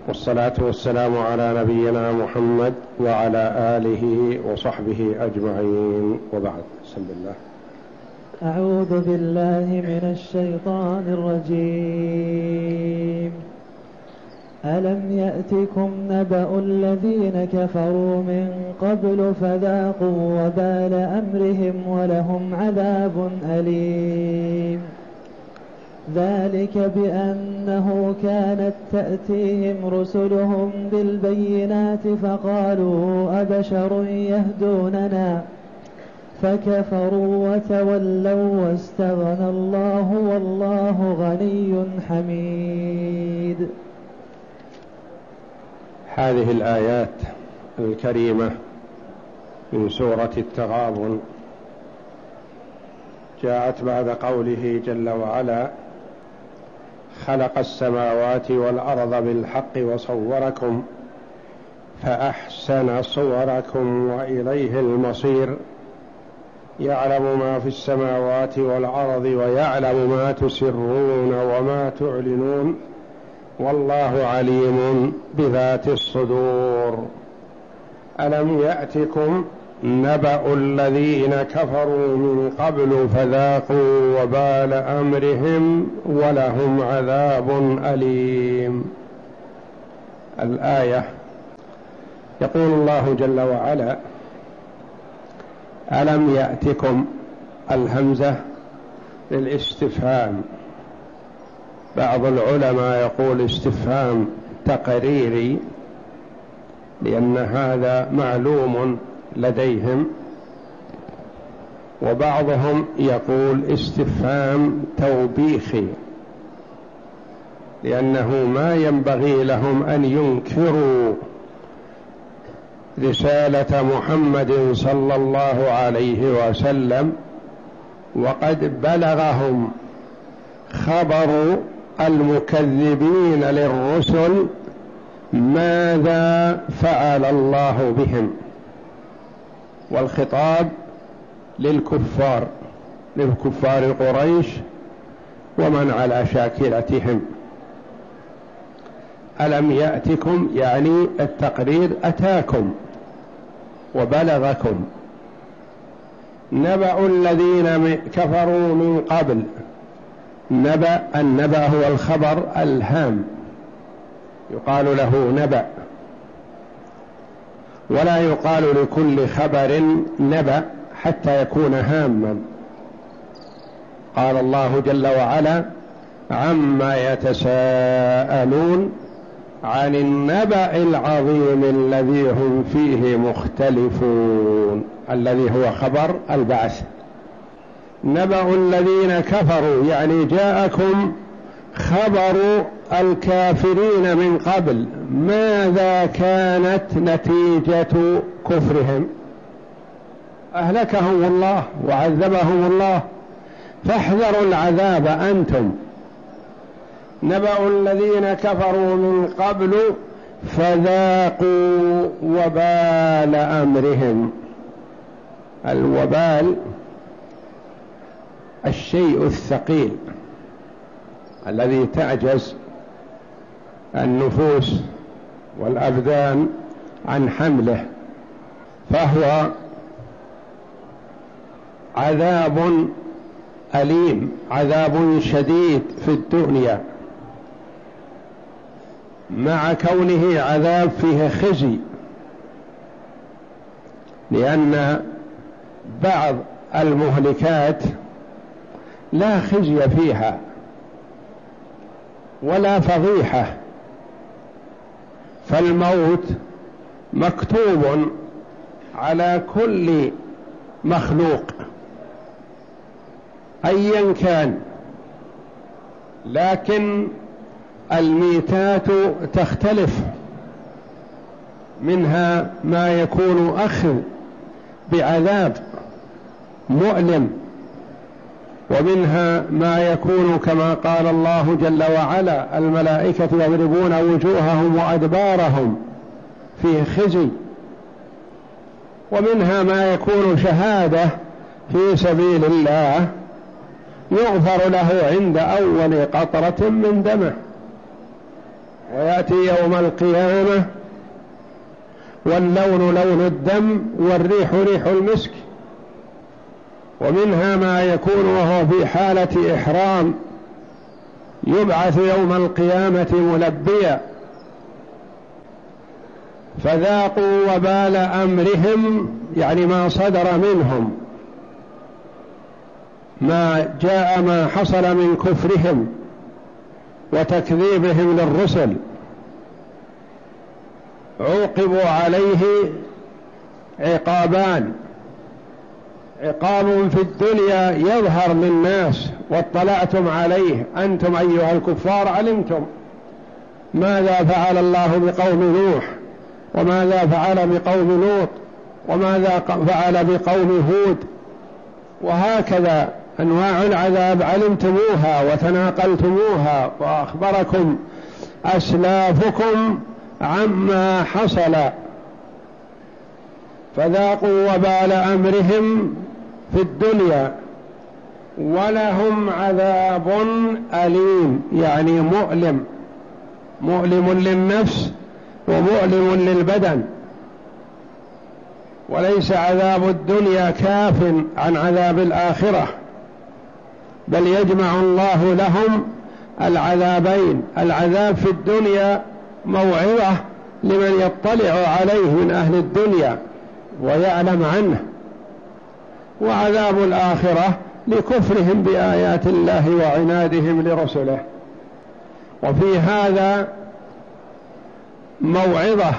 والصلاة والسلام على نبينا محمد وعلى آله وصحبه أجمعين، وبعد. بسم الله. أعوذ بالله من الشيطان الرجيم. ألم يأتكم نبأ الذين كفروا من قبل فذاقوا وبال أمرهم ولهم عذاب أليم. ذلك بأنه كانت تأتيهم رسلهم بالبينات فقالوا أبشر يهدوننا فكفروا وتولوا واستغنى الله والله غني حميد. هذه الآيات الكريمة من سورة التغابن جاءت بعد قوله جل وعلا: خلق السماوات والأرض بالحق وصوركم فأحسن صوركم وإليه المصير، يعلم ما في السماوات والأرض ويعلم ما تسرون وما تعلنون والله عليم بذات الصدور. ألم يأتكم نبأ الذين كفروا من قبل فذاقوا وبال أمرهم ولهم عذاب أليم. الآية يقول الله جل وعلا: ألم يأتكم، الهمزة للاستفهام. بعض العلماء يقول استفهام تقريري لأن هذا معلوم لديهم، وبعضهم يقول استفهام توبيخي لأنه ما ينبغي لهم أن ينكروا رسالة محمد صلى الله عليه وسلم وقد بلغهم خبر المكذبين للرسل ماذا فعل الله بهم. والخطاب للكفار قريش ومن على شاكلتهم. ألم يأتكم يعني التقرير أتاكم وبلغكم. نبأ الذين كفروا من قبل. النبأ هو الخبر الهام، يقال له نبأ، ولا يقال لكل خبر نبأ حتى يكون هاما. قال الله جل وعلا: عما يتساءلون عن النبأ العظيم الذي هم فيه مختلفون، الذي هو خبر البعث. نبأ الذين كفروا يعني جاءكم خبر الكافرين من قبل، ماذا كانت نتيجة كفرهم؟ أهلكهم الله وعذبهم الله، فاحذروا العذاب أنتم. نبأ الذين كفروا من قبل فذاقوا وبال أمرهم. الوبال الشيء الثقيل الذي تعجز النفوس والأبدان عن حمله، فهو عذاب أليم، عذاب شديد في الدنيا، مع كونه عذاب فيه خزي، لأن بعض المهلكات لا خزي فيها ولا فضيحة، فالموت مكتوب على كل مخلوق أيا كان، لكن الميتات تختلف، منها ما يكون أخذ بعذاب مؤلم، ومنها ما يكون كما قال الله جل وعلا: الملائكة يضربون وجوههم وأدبارهم، فيه خزي. ومنها ما يكون شهادة في سبيل الله يغفر له عند أول قطرة من دمه. ويأتي يوم القيامة واللون لون الدم والريح ريح المسك. ومنها ما يكون وهو في حالة إحرام يبعث يوم القيامة ملبيا، فذاقوا وبال أمرهم، يعني ما صدر منهم، ما جاء، ما حصل من كفرهم وتكذيبهم للرسل، عوقبوا عليه عقابان: عقاب في الدنيا يظهر للناس واطلعتم عليه أنتم أيها الكفار، علمتم ماذا فعل الله بقوم نوح، وماذا فعل بقوم لوط، وماذا فعل بقوم هود، وهكذا أنواع العذاب علمتموها وتناقلتموها، وأخبركم أسلافكم عما حصل، فذاقوا وبال أمرهم في الدنيا، ولهم عذاب أليم، يعني مؤلم، مؤلم للنفس ومؤلم للبدن. وليس عذاب الدنيا كاف عن عذاب الآخرة، بل يجمع الله لهم العذابين: العذاب في الدنيا موعظة لمن يطلع عليه من أهل الدنيا ويعلم عنه، وعذاب الآخرة لكفرهم بآيات الله وعنادهم لرسله. وفي هذا موعظة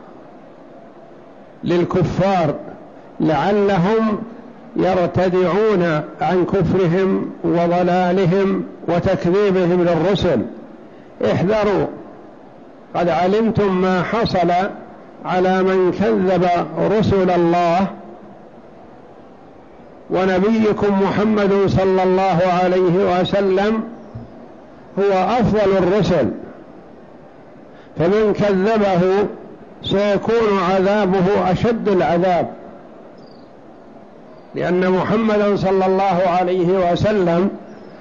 للكفار لعلهم يرتدعون عن كفرهم وضلالهم وتكذيبهم للرسل. احذروا، قد علمتم ما حصل على من كذب رسل الله، ونبيكم محمد صلى الله عليه وسلم هو أفضل الرسل، فمن كذبه سيكون عذابه أشد العذاب، لأن محمدا صلى الله عليه وسلم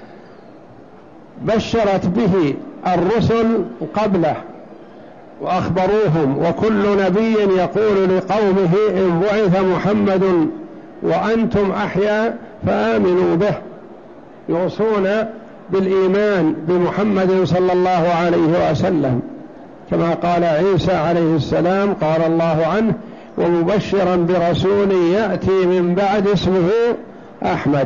بشرت به الرسل قبله وأخبروهم، وكل نبي يقول لقومه: إن بعث محمد وأنتم أحياء فآمنوا به، يوصون بالإيمان بمحمد صلى الله عليه وسلم، كما قال عيسى عليه السلام، قال الله عنه: ومبشرا برسول يأتي من بعد اسمه أحمد.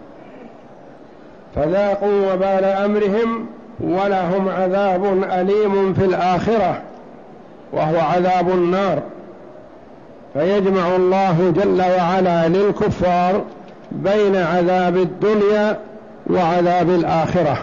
فذاقوا وبال أمرهم ولهم عذاب أليم في الآخرة وهو عذاب النار. فيجمع الله جل وعلا للكفار بين عذاب الدنيا وعذاب الآخرة.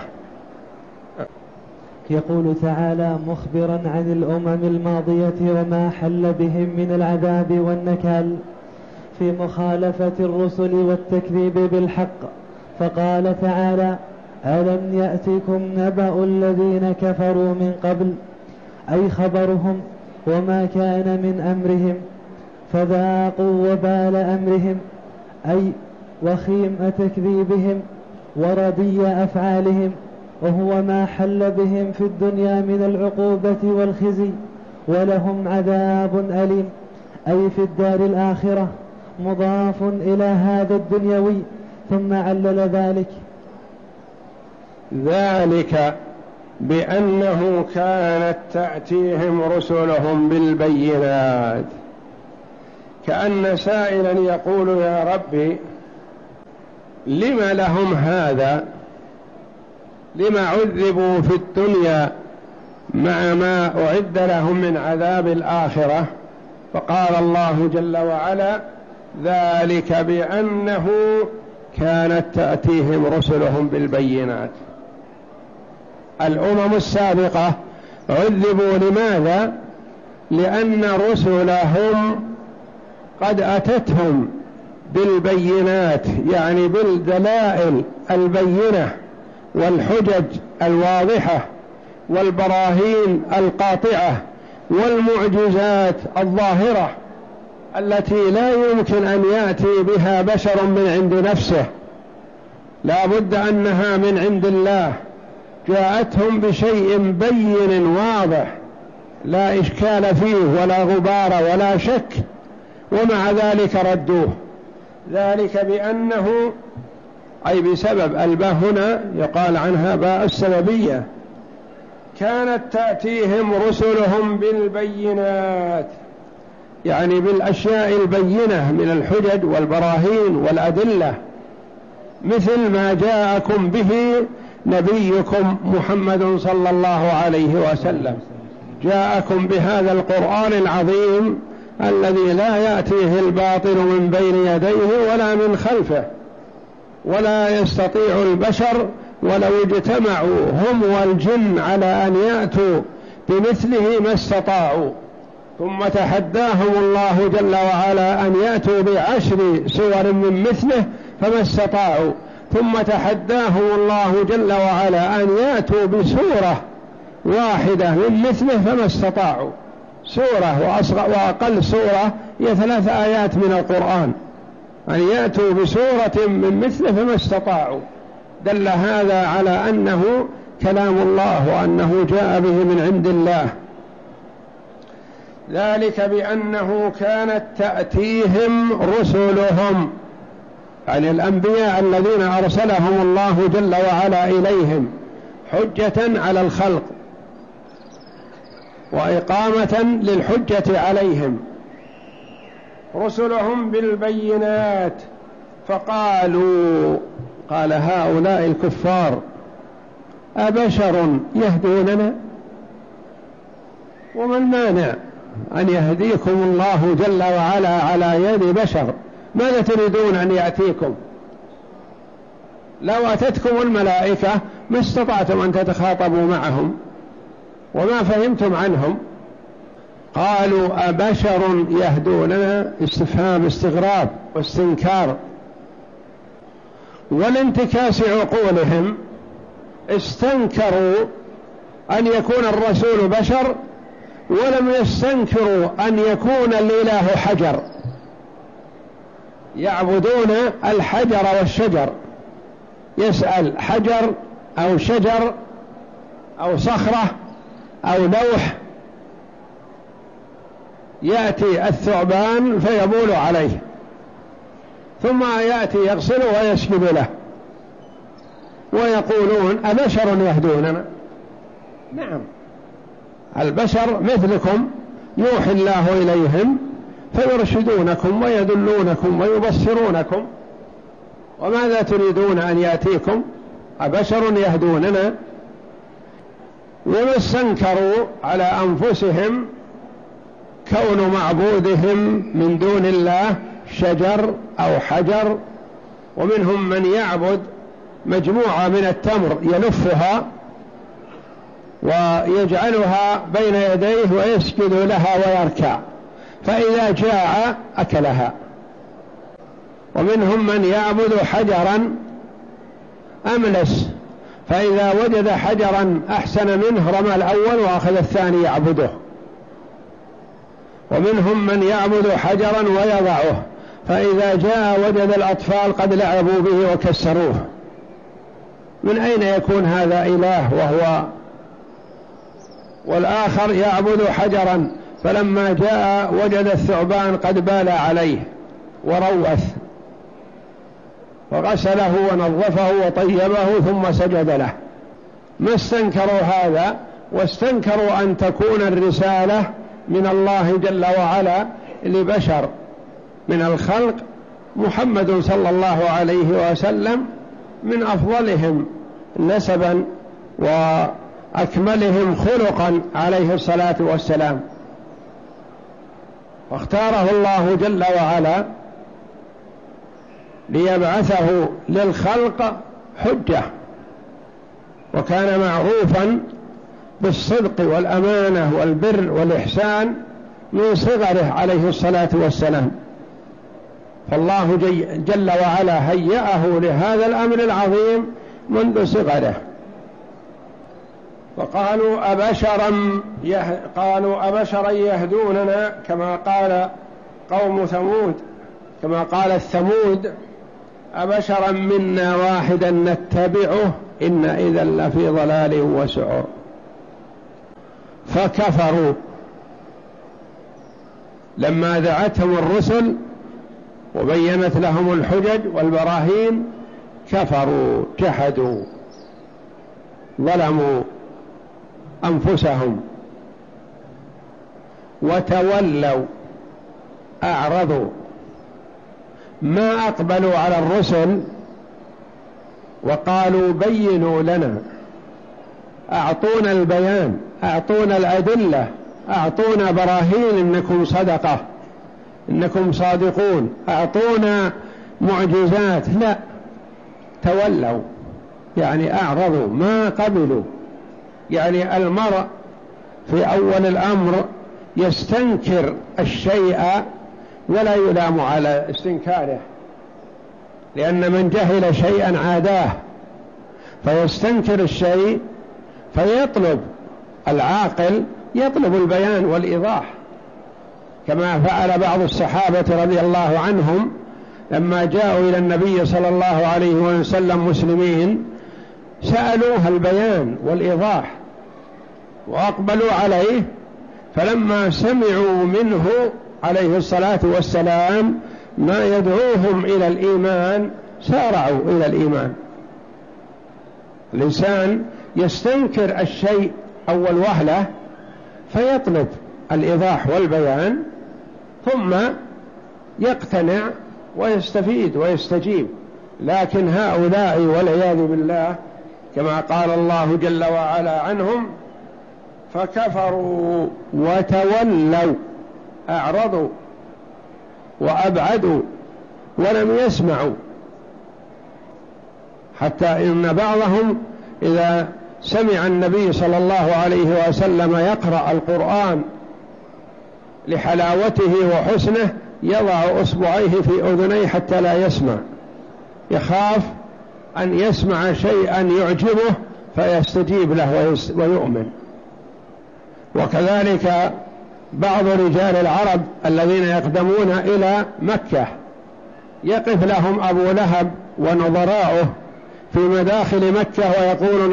يقول تعالى مخبرا عن الأمم الماضية وما حل بهم من العذاب والنكال في مخالفة الرسل والتكذيب بالحق، فقال تعالى: ألم يأتكم نبأ الذين كفروا من قبل، أي خبرهم وما كان من أمرهم، فذاقوا وبال أمرهم، أي وخيم تكذيبهم وردي أفعالهم، وهو ما حل بهم في الدنيا من العقوبة والخزي، ولهم عذاب أليم، أي في الدار الآخرة، مضاف إلى هذا الدنيوي، ثم علل ذلك بأنه كانت تأتيهم رسلهم بالبينات، كأن سائلا يقول: يا ربي لم لهم هذا؟ لم عذبوا في الدنيا مع ما أعد لهم من عذاب الآخرة؟ فقال الله جل وعلا: ذلك بأنه كانت تأتيهم رسلهم بالبينات. الأمم السابقة عذبوا لماذا؟ لأن رسلهم قد أتتهم بالبينات، يعني بالدلائل البينة والحجج الواضحة والبراهين القاطعة والمعجزات الظاهرة التي لا يمكن أن يأتي بها بشر من عند نفسه، لا بد أنها من عند الله، جاءتهم بشيء بين واضح لا إشكال فيه ولا غبار ولا شك، ومع ذلك ردوه. ذلك بأنه أي بسبب الباء هنا يقال عنها باء السببية، كانت تأتيهم رسلهم بالبينات، يعني بالأشياء البينة من الحجج والبراهين والأدلة، مثل ما جاءكم به نبيكم محمد صلى الله عليه وسلم، جاءكم بهذا القرآن العظيم الذي لا يأتيه الباطل من بين يديه ولا من خلفه، ولا يستطيع البشر ولو اجتمعوا هم والجن على أن يأتوا بمثله ما استطاعوا. ثم تحداهم الله جل وعلا أن يأتوا ب10 سور من مثله فما استطاعوا، ثم تحداهم الله جل وعلا أن يأتوا بسورة واحدة من مثله فما استطاعوا. سورة وأقل سورة هي 3 آيات من القرآن، أن يأتوا بسورة من مثله فما استطاعوا. دل هذا على أنه كلام الله وأنه جاء به من عند الله. ذلك بأنه كانت تأتيهم رسلهم، يعني الأنبياء الذين أرسلهم الله جل وعلا إليهم حجة على الخلق وإقامة للحجة عليهم، رسلهم بالبينات. فقالوا، قال هؤلاء الكفار أبشر يهدوننا؟ وما المانع أن يهديكم الله جل وعلا على يد بشر؟ ماذا تريدون أن يأتيكم؟ لو أتتكم الملائكة ما استطعتم أن تتخاطبوا معهم وما فهمتم عنهم. قالوا أبشر يهدوننا، استفهام استغراب واستنكار، والانتكاس عقولهم استنكروا أن يكون الرسول بشر، ولم يستنكروا أن يكون الإله حجر، يعبدون الحجر والشجر، يسأل حجر أو شجر أو صخرة أو لوح، يأتي الثعبان فيبول عليه ثم يأتي يغسله ويسجد له، ويقولون أبشر يهدوننا؟ نعم، البشر مثلكم يوحي الله إليهم فيرشدونكم ويدلونكم ويبصرونكم، وماذا تريدون أن يأتيكم؟ أبشر يهدوننا؟ وما استنكروا على أنفسهم كون معبودهم من دون الله شجر أو حجر. ومنهم من يعبد مجموعة من التمر يلفها ويجعلها بين يديه ويسجد لها ويركع، فإذا جاع أكلها. ومنهم من يعبد حجرا أملس، فإذا وجد حجرا أحسن منه رمى الأول وأخذ الثاني يعبده. ومنهم من يعبد حجرا ويضعه، فإذا جاء وجد الأطفال قد لعبوا به وكسروه. من أين يكون هذا إله وهو؟ والآخر يعبد حجرا، فلما جاء وجد الثعبان قد بال عليه وروث وغسله ونظفه وطيبه ثم سجد له. ما استنكروا هذا، واستنكروا أن تكون الرسالة من الله جل وعلا لبشر من الخلق. محمد صلى الله عليه وسلم من أفضلهم نسبا وأكملهم خلقا عليه الصلاة والسلام، واختاره الله جل وعلا ليبعثه للخلق حجة، وكان معروفا بالصدق والأمانة والبر والإحسان من صغره عليه الصلاة والسلام، فالله جل وعلا هيأه لهذا الأمر العظيم منذ صغره. فقالوا أبشرا يهدوننا، كما قال قوم ثمود، كما قال الثمود أبشرا منا واحدا نتبعه إن إذا لفي ضلال وسعر. فكفروا لما دعتهم الرسل وبينت لهم الحجج والبراهين، كفروا جحدوا ظلموا أنفسهم وتولوا أعرضوا، ما أقبلوا على الرسل وقالوا بينوا لنا، أعطونا البيان، أعطونا الأدلة، أعطونا براهين إنكم صدقة، إنكم صادقون، أعطونا معجزات. لا، تولوا يعني أعرضوا، ما قبلوا. يعني المرء في أول الأمر يستنكر الشيء ولا يلام على استنكاره، لأن من جهل شيئا عاداه، فيستنكر الشيء فيطلب العاقل يطلب البيان والإيضاح، كما فعل بعض الصحابة رضي الله عنهم لما جاءوا إلى النبي صلى الله عليه وسلم مسلمين، سألوه البيان والإيضاح وأقبلوا عليه، فلما سمعوا منه عليه الصلاة والسلام ما يدعوهم إلى الإيمان سارعوا إلى الإيمان. الإنسان يستنكر الشيء أول وهلة فيطلب الإيضاح والبيان ثم يقتنع ويستفيد ويستجيب، لكن هؤلاء والعياذ بالله كما قال الله جل وعلا عنهم فكفروا وتولوا، أعرضوا وأبعدوا ولم يسمعوا، حتى إن بعضهم إذا سمع النبي صلى الله عليه وسلم يقرأ القرآن لحلاوته وحسنه يضع أصبعيه في أذنيه حتى لا يسمع، يخاف أن يسمع شيئا يعجبه فيستجيب له ويؤمن. وكذلك بعض رجال العرب الذين يقدمون إلى مكة يقف لهم أبو لهب ونظراؤه في مداخل مكة ويقولون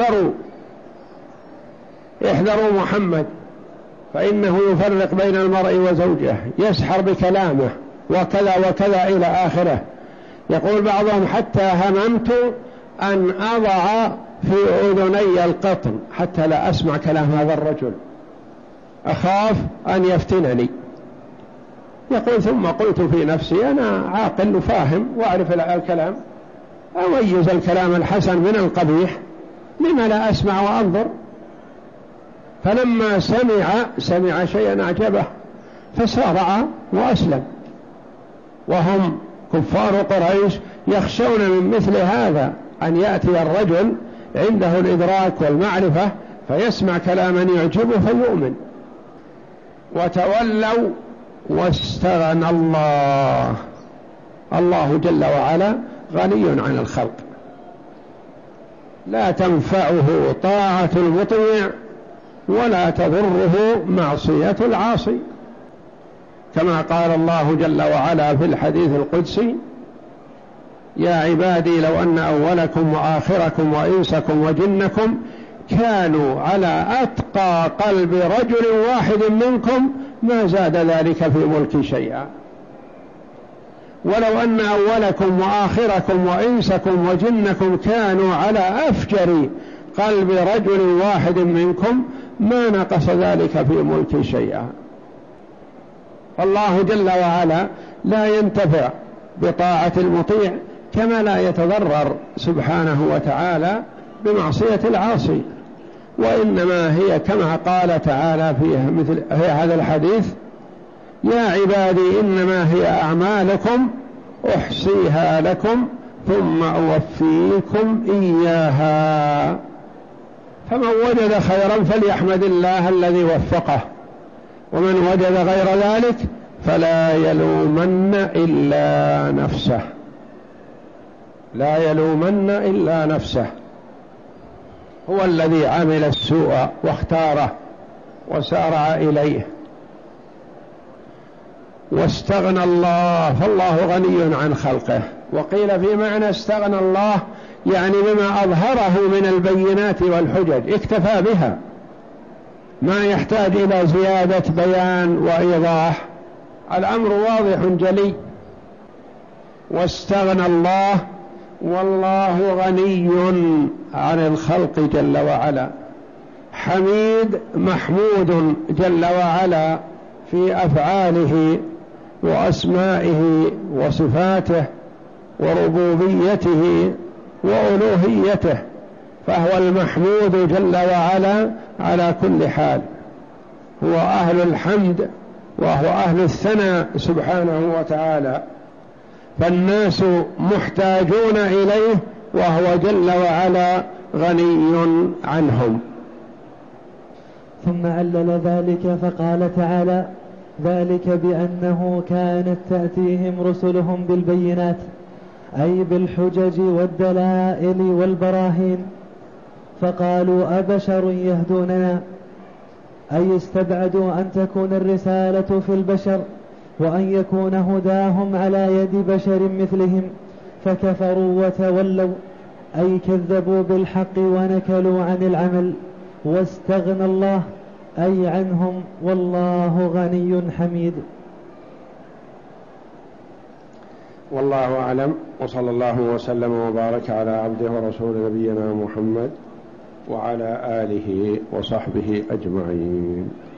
احذروا محمد فإنه يفرق بين المرء وزوجه، يسحر بكلامه وكذا وكذا إلى آخره. يقول بعضهم حتى هممت أن أضع في أذني القطن حتى لا أسمع كلام هذا الرجل، أخاف أن يفتنني. يقول ثم قلت في نفسي أنا عاقل وفاهم وأعرف الكلام، أميز الكلام الحسن من القبيح، لما لا أسمع وأنظر؟ فلما سمع شيئا أعجبه فسارع وأسلم. وهم كفار قريش يخشون من مثل هذا أن يأتي الرجل عنده الإدراك والمعرفة فيسمع كلاما يعجبه فيؤمن. وتولوا واستغنى الله جل وعلا غني عن الخلق، لا تنفعه طاعة المطيع ولا تضره معصية العاصي، كما قال الله جل وعلا في الحديث القدسي يا عبادي لو أن أولكم وآخركم وإنسكم وجنكم كانوا على أتقى قلب رجل واحد منكم ما زاد ذلك في ملكي شيئا، ولو أن أولكم وآخركم وإنسكم وجنكم كانوا على أفجر قلب رجل واحد منكم ما نقص ذلك في ملكي شيئا. فالله جل وعلا لا ينتفع بطاعة المطيع كما لا يتضرر سبحانه وتعالى بمعصية العاصي، وإنما هي كما قال تعالى في هذا الحديث يا عبادي إنما هي أعمالكم أحصيها لكم ثم أوفيكم إياها، فمن وجد خيرا فليحمد الله الذي وفقه، ومن وجد غير ذلك فلا يلومن إلا نفسه، لا يلومن إلا نفسه. هو الذي عمل السوء واختاره وسارع إليه. واستغنى الله، فالله غني عن خلقه. وقيل في معنى استغنى الله يعني بما أظهره من البينات والحجج اكتفى بها، ما يحتاج إلى زيادة بيان وإيضاح، الأمر واضح جلي. واستغنى الله والله غني عن الخلق جل وعلا، حميد محمود جل وعلا في أفعاله وأسمائه وصفاته وربوبيته وألوهيته، فهو المحمود جل وعلا على كل حال، هو أهل الحمد وهو أهل الثناء سبحانه وتعالى، فالناس محتاجون إليه وهو جل وعلا غني عنهم. ثم علل ذلك فقال تعالى: ذلك بأنه كانت تأتيهم رسلهم بالبينات، أي بالحجج والدلائل والبراهين، فقالوا أبشر يهدوننا، أي استبعدوا أن تكون الرسالة في البشر وأن يكون هداهم على يد بشر مثلهم، فكفروا وتولوا، أي كذبوا بالحق ونكلوا عن العمل. واستغنى الله أي عنهم، والله غني حميد. والله أعلم، وصلى الله وسلم وبارك على عبده ورسول نبينا محمد وعلى آله وصحبه أجمعين.